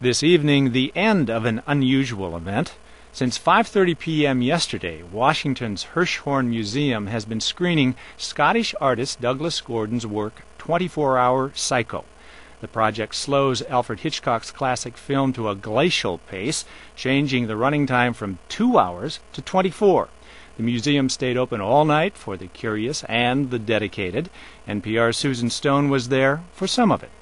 This evening, the end of an unusual event. Since 5:30 p.m. yesterday, Washington's Hirshhorn Museum has been screening Scottish artist Douglas Gordon's work 24-Hour Psycho. The project slows Alfred Hitchcock's classic film to a glacial pace, changing the running time from 2 hours to 24. The museum stayed open all night for the curious and the dedicated. NPR's Susan Stone was there for some of it.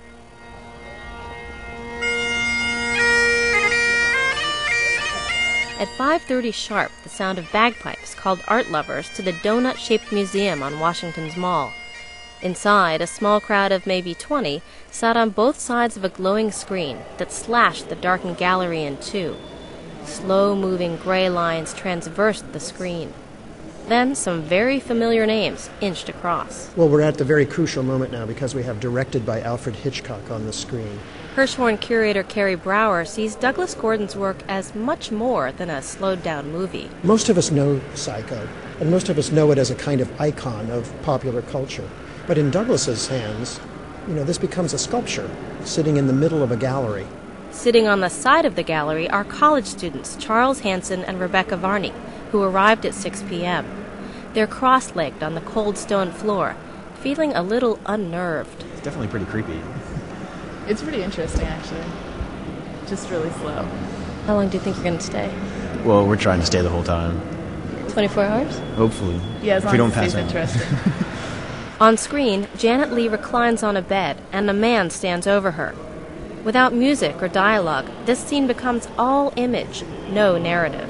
At 5:30 sharp, the sound of bagpipes called art lovers to the donut-shaped museum on Washington's Mall. Inside, a small crowd of maybe 20 sat on both sides of a glowing screen that slashed the darkened gallery in two. Slow-moving gray lines traversed the screen. Then some very familiar names inched across. Well, we're at the very crucial moment now because we have directed by Alfred Hitchcock on the screen. Hirshhorn curator Carrie Brower sees Douglas Gordon's work as much more than a slowed-down movie. Most of us know Psycho, and most of us know it as a kind of icon of popular culture. But in Douglas's hands, this becomes a sculpture sitting in the middle of a gallery. Sitting on the side of the gallery are college students Charles Hanson and Rebecca Varney, who arrived at 6 p.m. They're cross-legged on the cold stone floor, feeling a little unnerved. It's definitely pretty creepy. It's pretty interesting, actually. Just really slow. How long do you think you're going to stay? Well, we're trying to stay the whole time. 24 hours? Hopefully. Yeah, as long if we don't as pass it's out. interesting. On screen, Janet Leigh reclines on a bed, and a man stands over her. Without music or dialogue, this scene becomes all image, no narrative.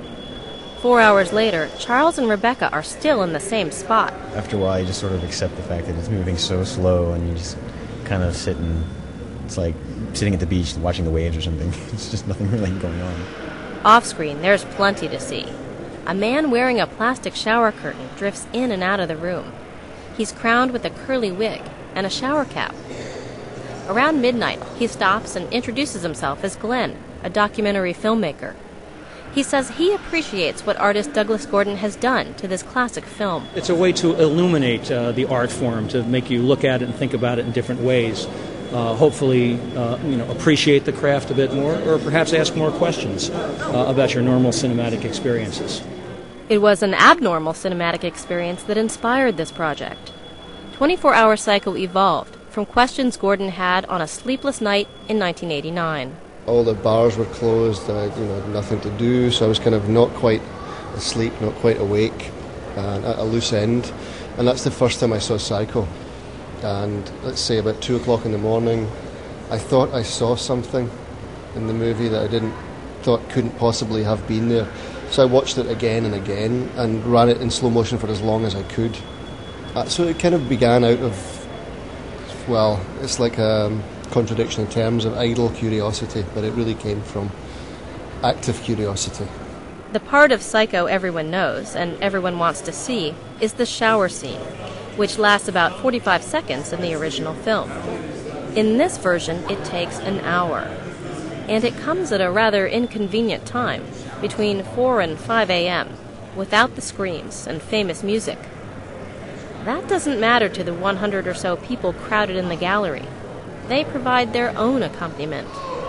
4 hours later, Charles and Rebecca are still in the same spot. After a while, you just sort of accept the fact that it's moving so slow, and you just kind of sit and... It's like sitting at the beach and watching the waves or something. It's just nothing really going on. Off-screen, there's plenty to see. A man wearing a plastic shower curtain drifts in and out of the room. He's crowned with a curly wig and a shower cap. Around midnight, he stops and introduces himself as Glenn, a documentary filmmaker. He says he appreciates what artist Douglas Gordon has done to this classic film. It's a way to illuminate the art form, to make you look at it and think about it in different ways. Hopefully, appreciate the craft a bit more, or perhaps ask more questions about your normal cinematic experiences. It was an abnormal cinematic experience that inspired this project. 24-Hour Psycho evolved from questions Gordon had on a sleepless night in 1989. All the bars were closed, I had nothing to do, so I was kind of not quite asleep, not quite awake, and at a loose end. And that's the first time I saw Psycho. And let's say about 2 o'clock in the morning, I thought I saw something in the movie that I thought couldn't possibly have been there. So I watched it again and again and ran it in slow motion for as long as I could. So it kind of began out of, well, it's like a contradiction in terms of idle curiosity, but it really came from active curiosity. The part of Psycho everyone knows and everyone wants to see is the shower scene, which lasts about 45 seconds in the original film. In this version, it takes an hour. And it comes at a rather inconvenient time, between 4 and 5 a.m., without the screams and famous music. That doesn't matter to the 100 or so people crowded in the gallery. They provide their own accompaniment.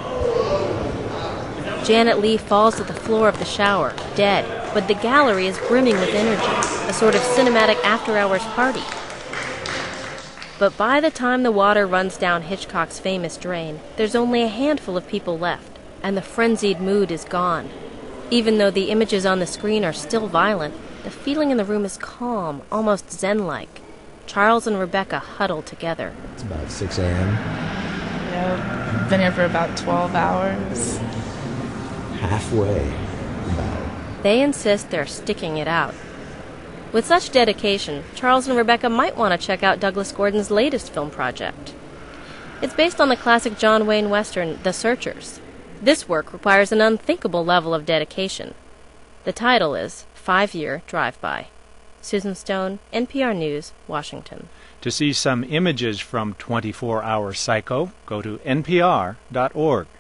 Janet Leigh falls to the floor of the shower, dead, but the gallery is brimming with energy, a sort of cinematic after-hours party. But by the time the water runs down Hitchcock's famous drain, there's only a handful of people left, and the frenzied mood is gone. Even though the images on the screen are still violent, the feeling in the room is calm, almost zen-like. Charles and Rebecca huddle together. It's about 6 a.m. Yeah, been here for about 12 hours. Halfway, about. They insist they're sticking it out. With such dedication, Charles and Rebecca might want to check out Douglas Gordon's latest film project. It's based on the classic John Wayne Western, The Searchers. This work requires an unthinkable level of dedication. The title is 5-Year Drive-By. Susan Stone, NPR News, Washington. To see some images from 24-Hour Psycho, go to npr.org.